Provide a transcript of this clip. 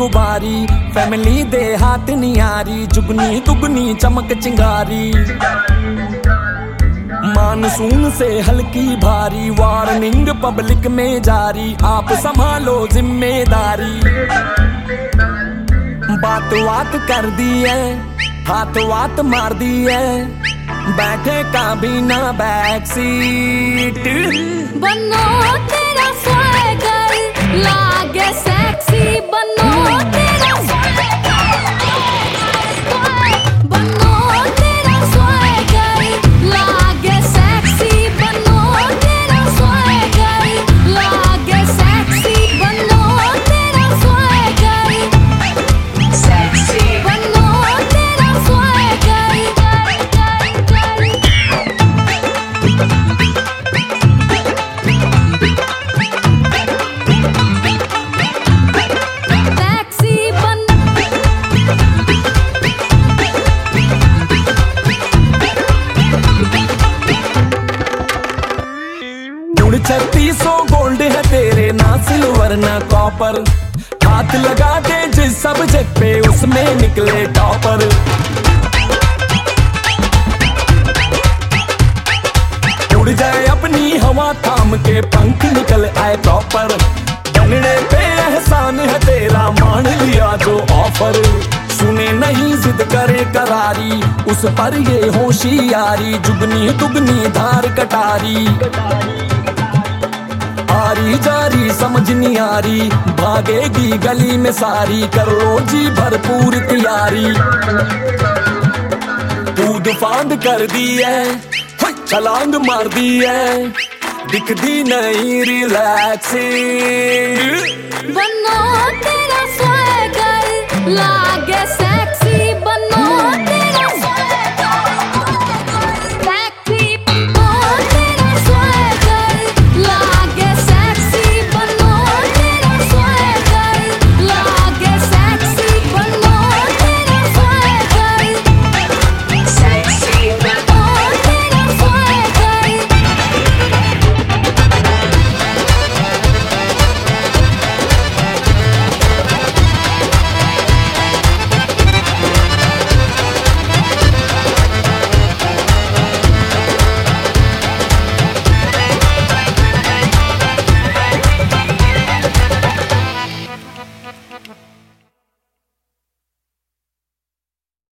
गुबारी, family दे हाथ नियारी, जुगनी दुगनी चमक चिंगारी। मानसून से हल्की भारी, वार्निंग पब्लिक में जारी, आप संभालो जिम्मेदारी। बात बात कर दी है, हाथ वात मार दी है, बैठे काबीना बैक सीट। बनो तेरा स्वैगर लागे सेक्सी, बनो तेरा बनो तेरा स्वैगर लागे सेक्सी, बनो तेरा स्वैगर लागे सेक्सी, बनो तेरा स्वैगर सेक्सी, बनो तेरा स्वैगर। गुड़ 3600 गोल्ड है तेरे, ना सिल्वर ना कॉपर, हाथ लगा दे जिस सब्जेक्ट पे उसमें निकले टॉपर। उड़ जाए अपनी हवा थाम के, पंख निकल आए प्रॉपर, बनने पे एहसान है तेरा, मान लिया जो ऑफर। सुने नहीं जिद करे करारी, उस पर ये होशियारी, जुगनी दुगनी धार कटारी। आरी जारी समझ नहीं आ रही, भागेगी गली में सारी, कर लो जी भरपूर तैयारी। कूद फांद कर दी है, छलांग मार दी है, दिखती नहीं रिलैक्सिंग। बनो तेरा स्वैगर लागे सेक्सी, बनो तेरा